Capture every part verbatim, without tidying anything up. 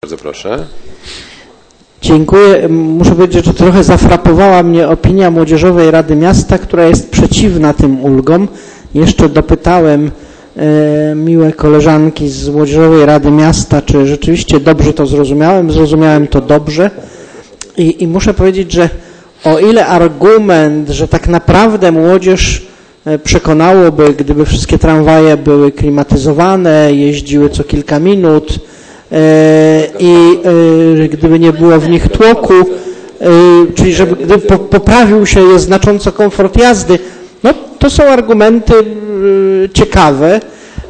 Bardzo proszę. Dziękuję. Muszę powiedzieć, że trochę zafrapowała mnie opinia Młodzieżowej Rady Miasta, która jest przeciwna tym ulgom. Jeszcze dopytałem e, miłe koleżanki z Młodzieżowej Rady Miasta, czy rzeczywiście dobrze to zrozumiałem. Zrozumiałem to dobrze. I, i muszę powiedzieć, że o ile argument, że tak naprawdę młodzież przekonałoby, gdyby wszystkie tramwaje były klimatyzowane, jeździły co kilka minut i gdyby nie było w nich tłoku, czyli żeby gdyby poprawił się je znacząco komfort jazdy, no to są argumenty ciekawe.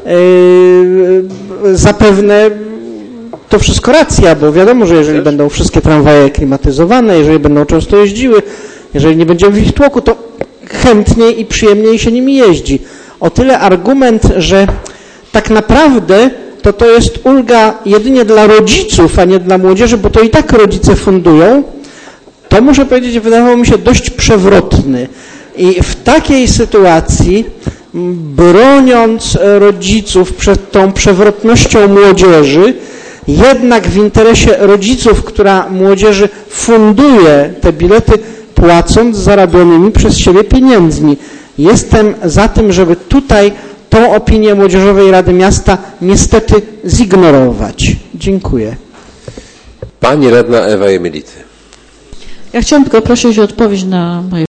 Zapewne to wszystko racja, bo wiadomo, że jeżeli będą wszystkie tramwaje klimatyzowane, jeżeli będą często jeździły, jeżeli nie będzie w ich tłoku, to chętniej i przyjemniej się nimi jeździ. O tyle argument, że tak naprawdę to to jest ulga jedynie dla rodziców, a nie dla młodzieży, bo to i tak rodzice fundują, to muszę powiedzieć, wydawało mi się dość przewrotny. I w takiej sytuacji, broniąc rodziców przed tą przewrotnością młodzieży, jednak w interesie rodziców, która młodzieży funduje te bilety, płacąc zarabionymi przez siebie pieniędzmi. Jestem za tym, żeby tutaj tą opinię Młodzieżowej Rady Miasta niestety zignorować. Dziękuję. Pani radna Ewa Jemility. Ja chciałam tylko prosić o odpowiedź na moje